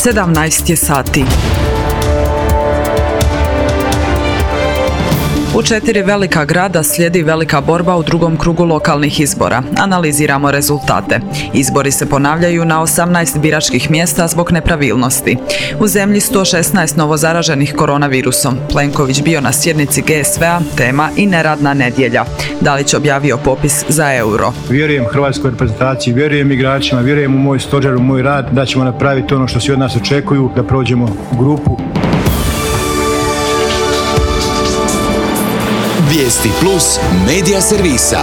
17 je sati. U 4 velika grada slijedi velika borba u drugom krugu lokalnih izbora. Analiziramo rezultate. Izbori se ponavljaju na 18 biračkih mjesta zbog nepravilnosti. U zemlji 116 novozaraženih koronavirusom. Plenković bio na sjednici GSV-a, tema i neradna nedjelja. Dalić objavio popis za euro. Vjerujem hrvatskoj reprezentaciji, vjerujem igračima, vjerujem u moj stožer, u moj rad, da ćemo napraviti ono što svi od nas očekuju, da prođemo grupu. Vijesti plus medija servisa.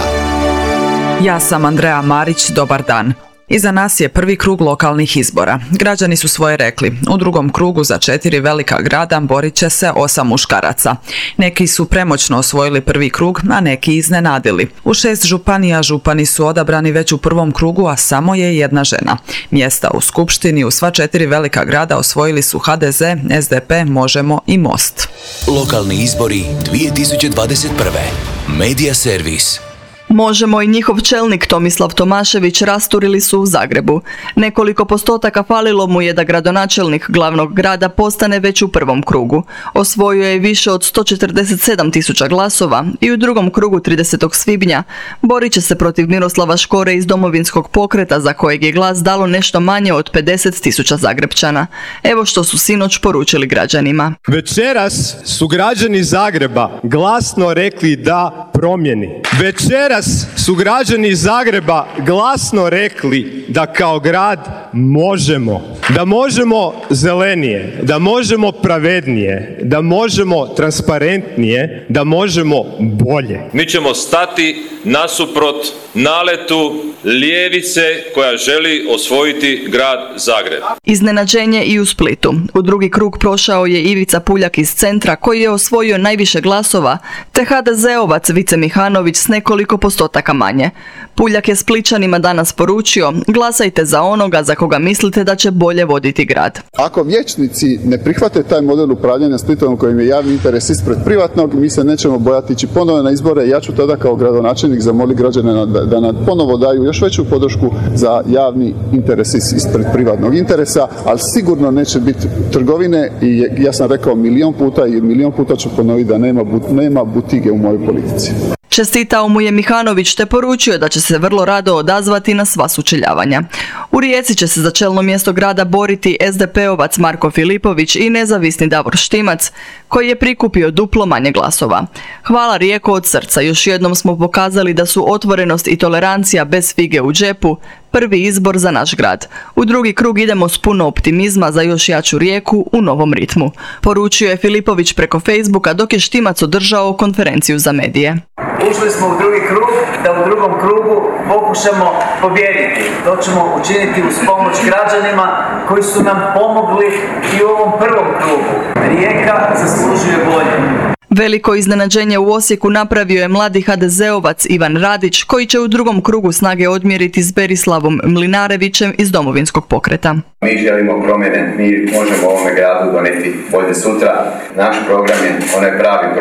Ja sam Andreja Marić, dobar dan. Iza nas je prvi krug lokalnih izbora. Građani su svoje rekli. U drugom krugu za 4 velika grada borit će se 8 muškaraca. Neki su premoćno osvojili prvi krug, a neki iznenadili. U 6 županija župani su odabrani već u prvom krugu, a samo je jedna žena. Mjesta u skupštini u sva 4 velika grada osvojili su HDZ, SDP, Možemo i Most. Lokalni izbori 2021. Medija servis. Možemo i njihov čelnik Tomislav Tomašević rasturili su u Zagrebu. Nekoliko postotaka falilo mu je da gradonačelnik glavnog grada postane već u prvom krugu. Osvojio je više od 147.000 glasova i u drugom krugu 30. svibnja borit će se protiv Miroslava Škore iz Domovinskog pokreta za kojeg je glas dalo nešto manje od 50.000 Zagrepčana. Evo što su sinoć poručili građanima. Večeras su građani Zagreba glasno rekli da promjeni. Večeras su građani iz Zagreba glasno rekli da kao grad možemo. Da možemo zelenije, da možemo pravednije, da možemo transparentnije, da možemo bolje. Mi ćemo stati nasuprot naletu ljevice koja želi osvojiti grad Zagreb. Iznenađenje i u Splitu. U drugi krug prošao je Ivica Puljak iz Centra koji je osvojio najviše glasova, te HDZ-ovac Vice Mihanović s nekoliko postotaka manje. Puljak je Spličanima danas poručio: glasajte za onoga za koga mislite da će bolje voditi grad. Ako vijećnici ne prihvate taj model upravljanja Splitom kojim je javni interes ispred privatnog, mi se nećemo bojati ići ponovo na izbore. Ja ću tada kao gradonačelnik zamoliti građane da nam ponovo daju još veću podršku za javni interes ispred privatnog interesa, ali sigurno neće biti trgovine i ja sam rekao milion puta ću ponoviti da nema butige u mojoj politici. Čestitao mu je Mihanović te poručio da će se vrlo rado odazvati na sva sučeljavanja. U Rijeci će se za čelno mjesto grada boriti SDP-ovac Marko Filipović i nezavisni Davor Štimac, koji je prikupio duplo manje glasova. Hvala Rijeko od srca, još jednom smo pokazali da su otvorenost i tolerancija bez fige u džepu prvi izbor za naš grad. U drugi krug idemo s puno optimizma za još jaču Rijeku u novom ritmu. Poručio je Filipović preko Facebooka dok je Štimac održao konferenciju za medije. Ušli smo u drugi krug, da u drugom krugu pokušamo pobijediti. To ćemo učiniti uz pomoć građanima koji su nam pomogli i u ovom prvom krugu. Rijeka zaslužuje bolje. Veliko iznenađenje u Osijeku napravio je mladi HDZ-ovac Ivan Radić, koji će u drugom krugu snage odmjeriti s Berislavom Mlinarevićem iz Domovinskog pokreta. Mi želimo promjene, mi možemo ovome gradu donijeti bolje sutra. Naš program je onaj pravi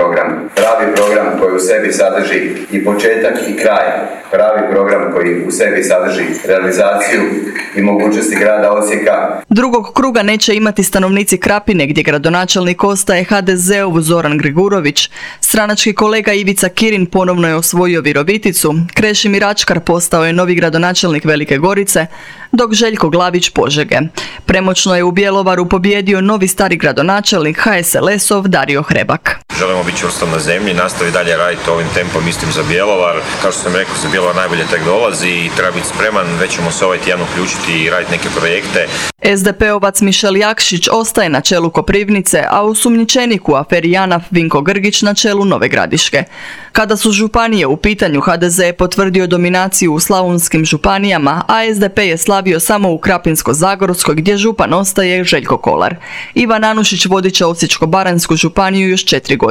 program koji u sebi sadrži i početak i kraj. Pravi program koji u sebi sadrži realizaciju i mogućnosti grada Osijeka. Drugog kruga neće imati stanovnici Krapine, gdje gradonačelnik ostaje HDZ-ov Zoran Gregurović. Stranački kolega Ivica Kirin ponovno je osvojio Viroviticu, Krešimir Ačkar postao je novi gradonačelnik Velike Gorice, dok Željko Glavić Požege. Premoćno je u Bjelovaru pobjedio novi stari gradonačelnik HSLS-ov Dario Hrebak. Želimo biti čvrstom na zemlji, nastavi dalje raditi ovim tempom istim za Bjelovar. Kao što sam rekao, za Bjelovar najbolje tek dolazi i treba biti spreman. Već ćemo se ovaj tjedan uključiti i raditi neke projekte. SDP-ovac Mišel Jakšić ostaje na čelu Koprivnice, a osumnjičenik u aferi JANAF Vinko Grgić na čelu Nove Gradiške. Kada su županije u pitanju, HDZ je potvrdio dominaciju u slavonskim županijama, a SDP je slavio samo u Krapinsko-zagorskoj gdje župan ostaje Željko Kolar. Ivan Anušić vodit će Osječko-baranjsku županiju još 4 godine.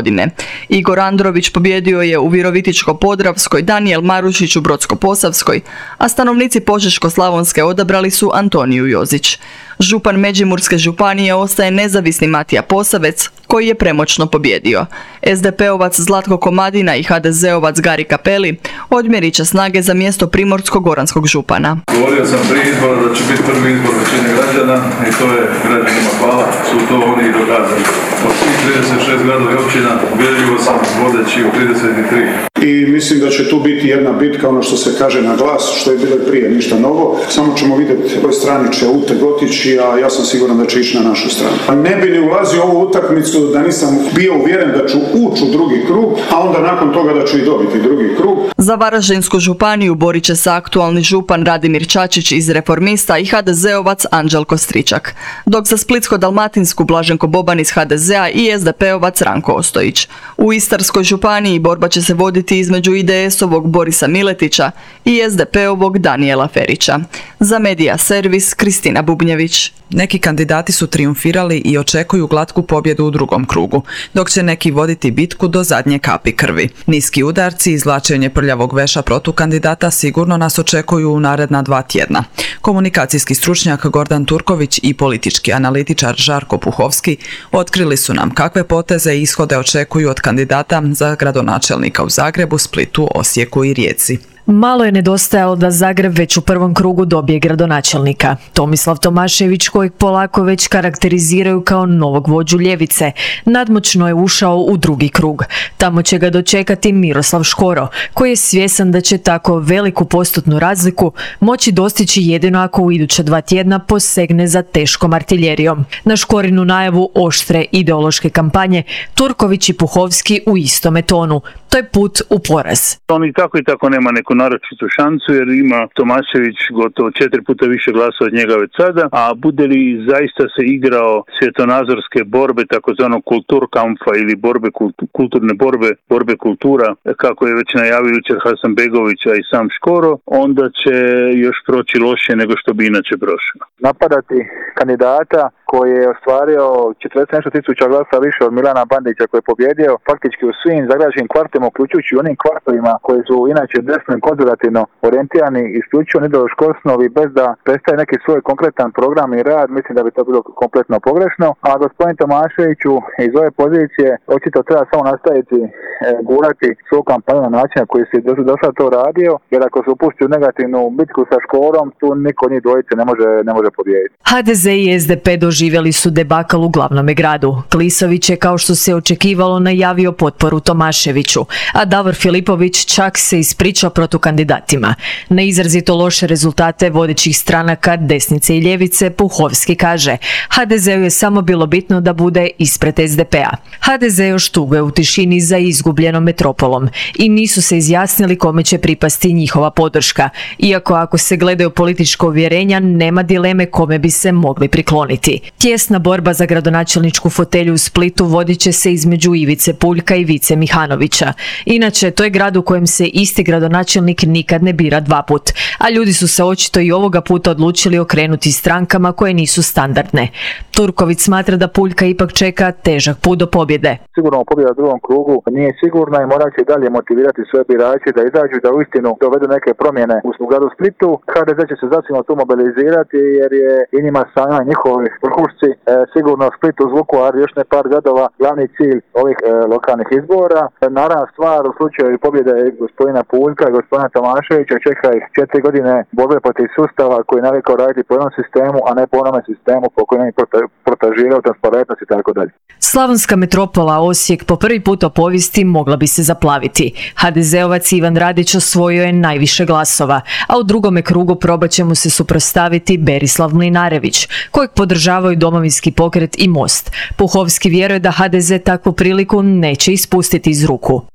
godine. Igor Andrović pobjedio je u Virovitičko-podravskoj, Danijel Marušić u Brodsko-posavskoj, a stanovnici Požeško-slavonske odabrali su Antoniju Jozić. Župan Međimurske županije ostaje nezavisni Matija Posavec, koji je premoćno pobjedio. SDP-ovac Zlatko Komadina i HDZ-ovac Gari Kapeli odmjerit će snage za mjesto Primorsko-goranskog župana. Govorio sam prije izbora da će biti prvi izbor većine građana i to je građanima hvala, su to oni i dokazali. Od svih 36 gradova i općina ubjedljivo sam vodeći u 33. I mislim da će tu biti jedna bitka, ono što se kaže na glas, što je bilo i prije, ništa novo. Samo ćemo vidjeti koje strani će uteg otići, a ja sam siguran da će ići na našu stranu. Ne bi ni ulazio u ovu utakmicu da nisam bio uvjeren da ću ući u drugi krug, a onda nakon toga da ću i dobiti drugi krug. Za Varaždinsku županiju borit će se aktualni župan Radimir Čačić iz Reformista i HDZ-ovac Anđelko Stričak, dok za Splitsko-dalmatinsku Blaženko Boban iz HDZ-a i SDP-ovac Ranko Ostojić. U Istarskoj županiji borba će se voditi između IDS-ovog Borisa Miletića i SDP-ovog Danijela Ferića. Za Medija Servis, Kristina Bubnjević. Neki kandidati su triumfirali i očekuju glatku pobjedu u drugom krugu, dok će neki voditi bitku do zadnje kapi krvi. Niski udarci i izvlačenje prljavog veša protukandidata sigurno nas očekuju u naredna 2 tjedna. Komunikacijski stručnjak Gordan Turković i politički analitičar Žarko Puhovski otkrili su nam kakve poteze i ishode očekuju od kandidata za gradonačelnika u Zagrebu, Splitu, Osijeku i Rijeci. Malo je nedostajalo da Zagreb već u prvom krugu dobije gradonačelnika. Tomislav Tomašević, kojeg polako već karakteriziraju kao novog vođu ljevice, nadmoćno je ušao u drugi krug. Tamo će ga dočekati Miroslav Škoro, koji je svjesan da će tako veliku postotnu razliku moći dostići jedino ako u iduća 2 tjedna posegne za teškom artiljerijom. Na Škorinu najavu oštre ideološke kampanje, Turković i Puhovski u istome tonu. To je put u poraz. On i tako nema neku naročitu šansu jer ima Tomašević gotovo 4 puta više glasa od njega već sada, a bude li zaista se igrao svjetonazorske borbe, takozvano kulturkampfa ili kulturne borbe kultura, kako je već najavio jučer Hasanbegović, a i sam Škoro, onda će još proći lošije nego što bi inače prošlo. Napadati kandidata koji je ostvario 40.000 glasa više od Milana Bandića koji je pobjedio faktički u svim zagrebačkim kvartovima, uključujući onim kvartovima koji su inače desno i konzervativno orijentirani isključivo na ideološku osnovi bez da predstavi neki svoj konkretan program i rad, mislim da bi to bilo kompletno pogrešno. A gospodin Tomaševiću iz ove pozicije očito treba samo nastaviti gurati svoju kampanju na način na koji se do sada to radio, jer ako se upusti u negativnu bitku sa Škorom, tu niko od njih dvojice ne može pobijediti. HDZ i SDP doživjeli su debakl u glavnome gradu. Klisović je, kao što se očekivalo, najavio potporu Tomaševiću, a Davor Filipović čak se ispričao protukandidatima. Na izrazito loše rezultate vodećih stranaka desnice i ljevice Puhovski kaže: HDZ-u je samo bilo bitno da bude ispred SDP-a. HDZ još tuguje u tišini za izgubljenom metropolom i nisu se izjasnili kome će pripasti njihova podrška, iako ako se gledaju politička uvjerenja nema dileme kome bi se mogli prikloniti. Tjesna borba za gradonačelničku fotelju u Splitu vodit će se između Ivice Puljka i Vice Mihanovića. Inače, to je grad u kojem se isti gradonačelnik nikad ne bira 2 put, a ljudi su se očito i ovoga puta odlučili okrenuti strankama koje nisu standardne. Turković smatra da Puljka ipak čeka težak put do pobjede. Sigurno pobjeda u drugom krugu nije sigurna i morat će dalje motivirati svoje birače da izađu da uistinu dovedu neke promjene u gradu Splitu. HDZ će se zasigurno tu mobilizirati jer je i njima sama njihovi vrhušci sigurno Split uz Vukovar još ne par gradova glavni cilj ovih lokalnih izbora. Naravno stvar u slučaju pobjede gospodina Puljka i gospodina Tomaševića čeka ih 4 godine borbe protiv sustava koji je navikao raditi po jednom sistemu, a ne po onome sistemu po kojem je protažirao transparentnost i tako dalje. Slavonska metropola Osijek po prvi put u povijesti mogla bi se zaplaviti. HDZ-ovac Ivan Radić osvojio je najviše glasova, a u drugome krugu probat će mu se suprotstaviti Berislav Mlinarević, kojeg podržavaju Domovinski pokret i Most. Puhovski vjeruje da HDZ takvu priliku neće ispustiti iz ruku.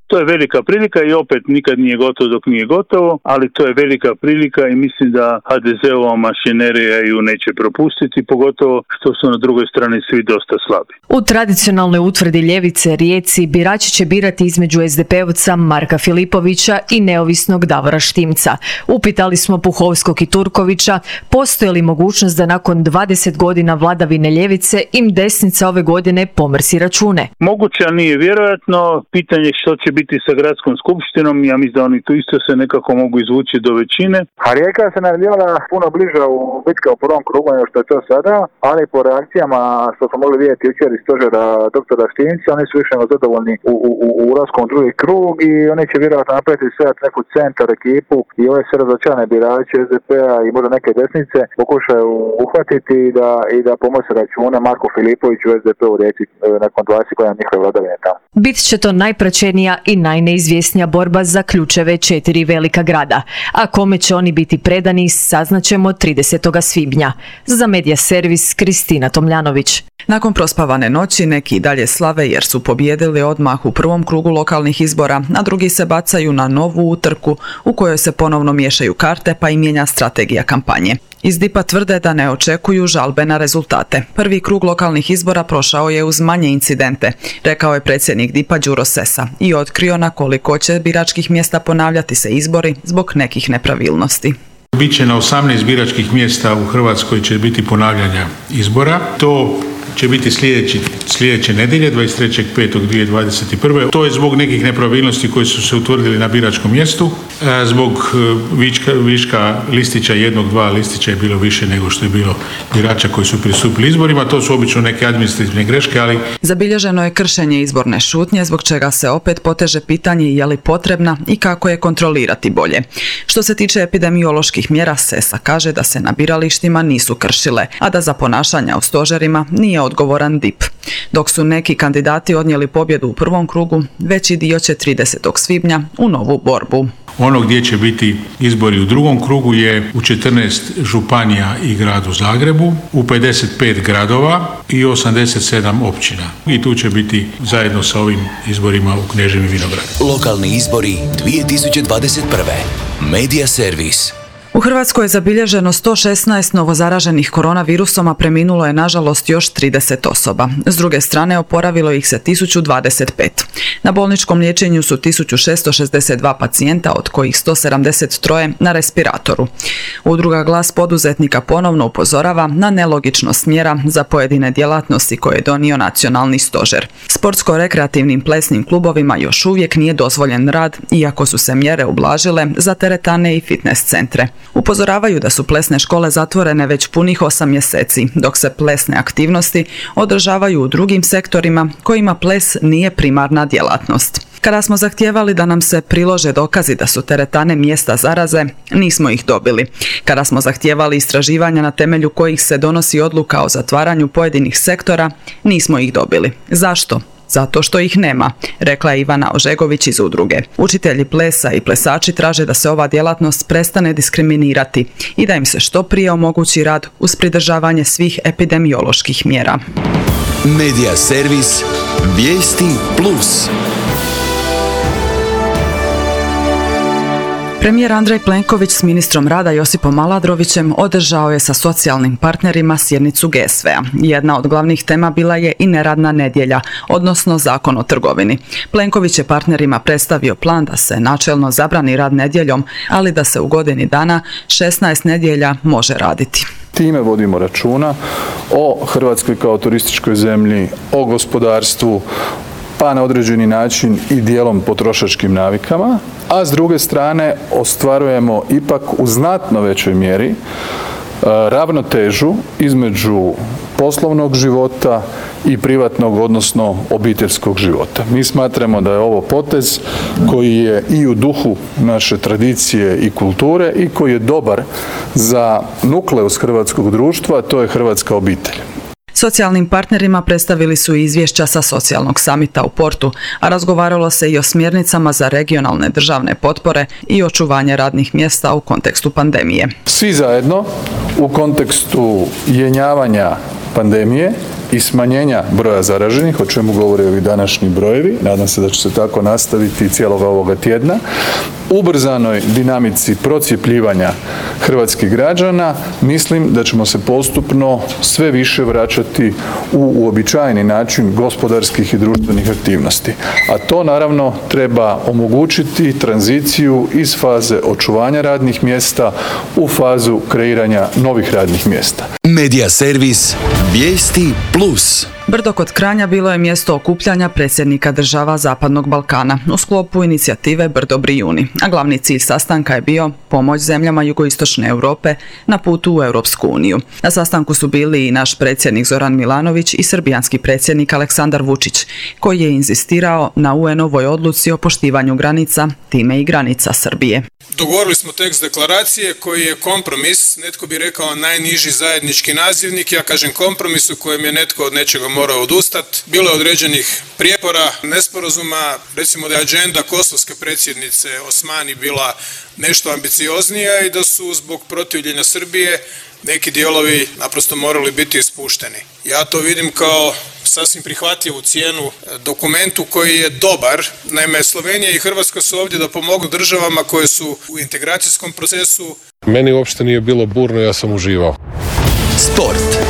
To je velika prilika i opet nikad nije gotovo dok nije gotovo, ali to je velika prilika i mislim da HDZ-ova mašinerija ju neće propustiti, pogotovo što su na drugoj strani svi dosta slabi. U tradicionalnoj utvrdi ljevice Rijeci birači će birati između SDP-ovca Marka Filipovića i neovisnog Davora Štimca. Upitali smo Puhovskog i Turkovića postoji li mogućnost da nakon 20 godina vladavine ljevice im desnica ove godine pomrsi račune. Moguće, ali nije vjerojatno. Pitanje što će biti sa gradskom skupštinom, ja mislim da oni tu isto se nekako mogu izvući do većine. A Rijeka se najavljivala puno bliža u bitka u prvom krugu nego što je to sada, ali po reakcijama što smo mogli vidjeti jučer iz stožera doktora Štimca, oni su više nego zadovoljni u ulaskom u drugi krug i oni će vjerojatno napraviti sve neku centar ekipu i ove sve razočarane birače SDP-a i možda neke desnice pokušaju uhvatiti i da pomose račune Marku Filipoviću u SDP-u Rijeci nakon 20 godina njihove vladavine tamo. Bit će to najpraćenija i najneizvjesnija borba za ključeve 4 velika grada, a kome će oni biti predani saznaćemo 30. svibnja. Za Medija Servis Kristina Tomljanović. Nakon prospavane noći neki i dalje slave jer su pobijedili odmah u prvom krugu lokalnih izbora, a drugi se bacaju na novu utrku u kojoj se ponovno miješaju karte pa i mijenja strategija kampanje. Iz DIP-a tvrde da ne očekuju žalbe na rezultate. Prvi krug lokalnih izbora prošao je uz manje incidente, rekao je predsjednik DIP-a Đuro Sesa i otkrio na koliko će biračkih mjesta ponavljati se izbori zbog nekih nepravilnosti. Biće na 18 biračkih mjesta u Hrvatskoj će biti ponavljanja izbora. To će biti sljedeće nedjelje, 23.5.2021. To je zbog nekih nepravilnosti koji su se utvrdili na biračkom mjestu. Zbog viška listića, 1-2 listića je bilo više nego što je bilo birača koji su pristupili izborima. To su obično neke administrativne greške, ali... Zabilježeno je kršenje izborne šutnje, zbog čega se opet poteže pitanje je li potrebna i kako je kontrolirati bolje. Što se tiče epidemioloških mjera, Sesa kaže da se na biralištima nisu kršile, a da za ponašanja u stožerima nije odgovoran DIP. Dok su neki kandidati odnijeli pobjedu u prvom krugu, veći dio će 30. svibnja u novu borbu. Ono gdje će biti izbori u drugom krugu je u 14 županija i gradu Zagrebu, u 55 gradova i 87 općina. I tu će biti zajedno sa ovim izborima u Kneževim Vinogradima. Lokalni izbori 2021. Medija Servis. U Hrvatskoj je zabilježeno 116 novozaraženih koronavirusom, a preminulo je nažalost još 30 osoba. S druge strane oporavilo ih se 1025. Na bolničkom liječenju su 1662 pacijenta, od kojih 173 na respiratoru. Udruga Glas poduzetnika ponovno upozorava na nelogičnost mjera za pojedine djelatnosti koje je donio nacionalni stožer. Sportsko-rekreativnim plesnim klubovima još uvijek nije dozvoljen rad, iako su se mjere ublažile za teretane i fitness centre. Upozoravaju da su plesne škole zatvorene već punih 8 mjeseci, dok se plesne aktivnosti održavaju u drugim sektorima kojima ples nije primarna djelatnost. Kada smo zahtijevali da nam se prilože dokazi da su teretane mjesta zaraze, nismo ih dobili. Kada smo zahtijevali istraživanja na temelju kojih se donosi odluka o zatvaranju pojedinih sektora, nismo ih dobili. Zašto? Zato što ih nema, rekla je Ivana Ožegović iz udruge. Učitelji plesa i plesači traže da se ova djelatnost prestane diskriminirati i da im se što prije omogući rad uz pridržavanje svih epidemioloških mjera. Medija Servis, vijesti plus. Premijer Andrej Plenković s ministrom rada Josipom Aladrovićem održao je sa socijalnim partnerima sjednicu GSV-a. Jedna od glavnih tema bila je i neradna nedjelja, odnosno Zakon o trgovini. Plenković je partnerima predstavio plan da se načelno zabrani rad nedjeljom, ali da se u godini dana 16 nedjelja može raditi. Time vodimo računa o Hrvatskoj kao turističkoj zemlji, o gospodarstvu, pa na određeni način i dijelom potrošačkim navikama, a s druge strane ostvarujemo ipak u znatno većoj mjeri ravnotežu između poslovnog života i privatnog, odnosno obiteljskog života. Mi smatramo da je ovo potez koji je i u duhu naše tradicije i kulture i koji je dobar za nukleus hrvatskog društva, a to je hrvatska obitelj. Socijalnim partnerima predstavili su izvješća sa socijalnog samita u Portu, a razgovaralo se i o smjernicama za regionalne državne potpore i očuvanje radnih mjesta u kontekstu pandemije. Svi zajedno u kontekstu jenjavanja pandemije i smanjenja broja zaraženih, o čemu govore ovi današnji brojevi, nadam se da će se tako nastaviti cijeloga ovoga tjedna, ubrzanoj dinamici procjepljivanja hrvatskih građana, mislim da ćemo se postupno sve više vraćati u uobičajeni način gospodarskih i društvenih aktivnosti. A to naravno treba omogućiti tranziciju iz faze očuvanja radnih mjesta u fazu kreiranja novih radnih mjesta. Medija servis Vijesti Plus. Brdo kod Kranja bilo je mjesto okupljanja predsjednika država Zapadnog Balkana u sklopu inicijative Brdo Brijuni, a glavni cilj sastanka je bio pomoć zemljama jugoistočne Europe na putu u Europsku uniju. Na sastanku su bili i naš predsjednik Zoran Milanović i srbijanski predsjednik Aleksandar Vučić, koji je inzistirao na UN-ovoj odluci o poštivanju granica, time i granica Srbije. Dogovorili smo tekst deklaracije koji je kompromis, netko bi rekao najniži zajednički nazivnik, ja kažem kompromis u kojem je netko od nečega morao odustati. Bilo je određenih prijepora, nesporazuma, recimo da je agenda kosovske predsjednice Osmani bila nešto ambicioznija i da su zbog protivljenja Srbije neki dijelovi naprosto morali biti ispušteni. Ja to vidim kao sasvim prihvatljivu cijenu dokumentu koji je dobar. Naime, Slovenija i Hrvatska su ovdje da pomognu državama koje su u integracijskom procesu. Meni uopšte nije bilo burno, ja sam uživao. Sport.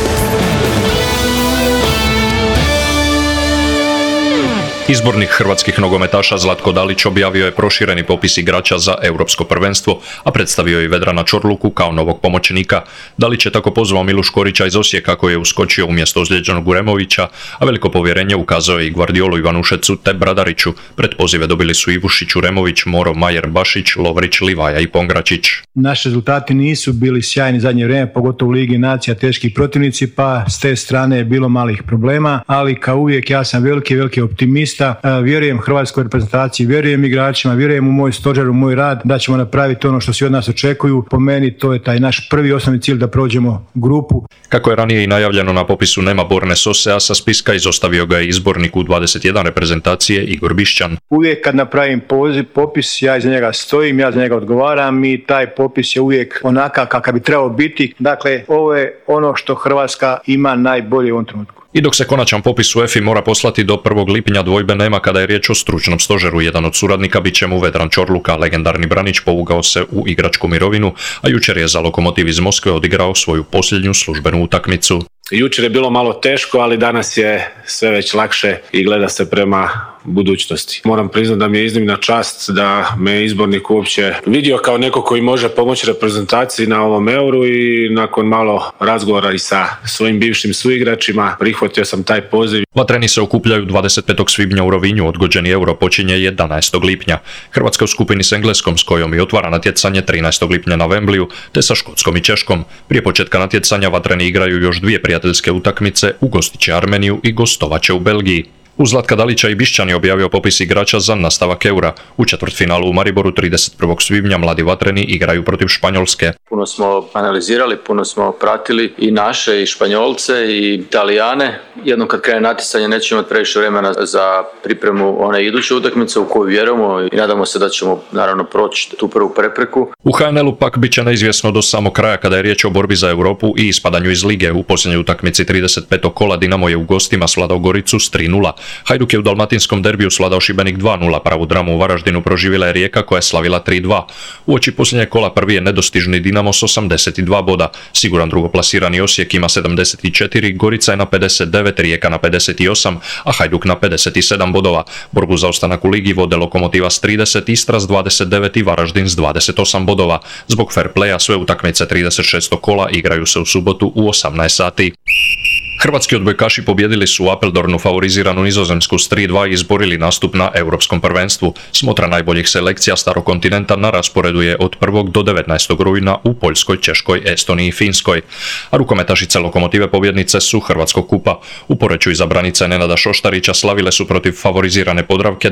Izbornik hrvatskih nogometaša Zlatko Dalić objavio je prošireni popis igrača za europsko prvenstvo, a predstavio i Vedrana Čorluku kao novog pomoćnika. Dalić je tako pozvao Milu Škorića iz Osijeka koji je uskočio umjesto ozlijeđenog Uremovića, a veliko povjerenje ukazao je i Gvardiolu Ivanušecu te Bradariću. Pred pozive dobili su Ivušić, Uremović, Moro, Majer, Bašić, Lovrić, Livaja i Pongračić. Naši rezultati nisu bili sjajni zadnje vrijeme, pogotovo u Ligi nacija, teški protivnici, pa s te strane je bilo malih problema, ali kao uvijek ja sam veliki optimist. Vjerujem hrvatskoj reprezentaciji, vjerujem igračima, vjerujem u moj stožer, u moj rad, da ćemo napraviti ono što svi od nas očekuju. Po meni to je taj naš prvi osnovni cilj da prođemo grupu. Kako je ranije i najavljeno, na popisu nema Borne Sose, a sa spiska izostavio ga je izbornik u 21 reprezentacije Igor Bišćan. Uvijek kad napravim popis, ja iza njega stojim, ja za njega odgovaram i taj popis je uvijek onakav kakav bi trebao biti. Dakle, ovo je ono što Hrvatska ima najbolje u ovom trenutku. I dok se konačan popis UEFA mora poslati do 1. lipnja, dvojbe nema kada je riječ o stručnom stožeru. Jedan od suradnika bit će mu Vedran Čorluka, legendarni branić povukao se u igračku mirovinu, a jučer je za Lokomotiv iz Moskve odigrao svoju posljednju službenu utakmicu. Jučer je bilo malo teško, ali danas je sve već lakše i gleda se prema budućnosti. Moram priznati da mi je iznimna čast da me izbornik uopće vidio kao neko koji može pomoći reprezentaciji na ovom Euru i nakon malo razgovora i sa svojim bivšim suigračima prihvatio sam taj poziv. Vatreni se okupljaju 25. svibnja u Rovinju, odgođeni Euro počinje 11. lipnja. Hrvatska u skupini s Engleskom s kojom i otvara natjecanje 13. lipnja na Wembleyu, te sa Škotskom i Češkom. Prije početka natjecanja Vatreni igraju još dvije prijateljske utakmice, ugostit će Armeniju i gostovaće u Belgiji. Uz Zlatka Dalića i Bišćan je objavio popis igrača za nastavak Eura. U četvrtfinalu u Mariboru 31. svibnja mladi Vatreni igraju protiv Španjolske. Puno smo analizirali, puno smo pratili i naše, i Španjolce, i Italijane. Jednom kad krene natjecanje nećemo imati previše vremena za pripremu one iduće utakmice u koju vjerujemo i nadamo se da ćemo naravno proći tu prvu prepreku. U HNL-u pak bit će neizvjesno do samog kraja kada je riječ o borbi za Europu i ispadanju iz lige. U posljednjoj utakmici 35. kola Dinamo je u gostima svladao Goricu s 3:0. Hajduk je u dalmatinskom derbiju svladao Šibenik 2:0, pravu dramu u Varaždinu proživjela je Rijeka koja je slavila 3:2. Uoči posljednjeg kola prvi je nedostižni Dinamo s 82 boda, siguran drugoplasirani Osijek ima 74, Gorica je na 59, Rijeka na 58, a Hajduk na 57 bodova. Borbu za ostanak u ligi vode Lokomotiva s 30, Istra s 29 i Varaždin s 28 bodova. Zbog fair playa sve utakmice 36. kola igraju se u subotu u 18 sati. Hrvatski odbojkaši pobjedili su u Apeldoornu favoriziranu Nizozemsku s 3:2 i izborili nastup na Europskom prvenstvu. Smotra najboljih selekcija starog kontinenta na rasporedu je od 1. do 19. rujna u Poljskoj, Češkoj, Estoniji i Finskoj. A rukometašice Lokomotive pobjednice su Hrvatskog kupa. U Poreču iza branice Nenada Šoštarića slavile su protiv favorizirane Podravke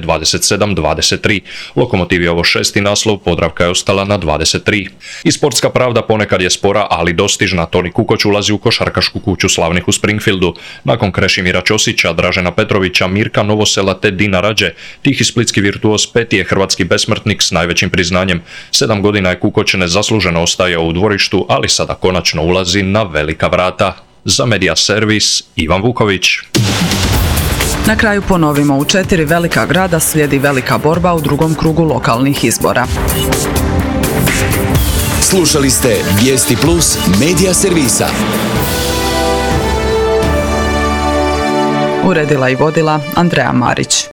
27-23. Lokomotiv je ovo 6. naslov, Podravka je ostala na 23. I sportska pravda ponekad je spora, ali dostižna. Toni Kukoć ulazi u košarkašku kuću slavnih u Springfieldu. Nakon Krešimira Ćosića, Dražena Petrovića, Mirka Novosela te Dina Rađe, tihi splitski virtuoz peti je hrvatski besmrtnik s najvećim priznanjem. 7 godina je Kukoć nezasluženo ostajao u dvorištu, ali sada konačno ulazi na velika vrata. Za Medija servis Ivan Vuković. Na kraju ponovimo, u 4 velika grada slijedi velika borba u drugom krugu lokalnih izbora. Slušali ste Vijesti Plus Medija servisa. Uredila i vodila Andreja Marić.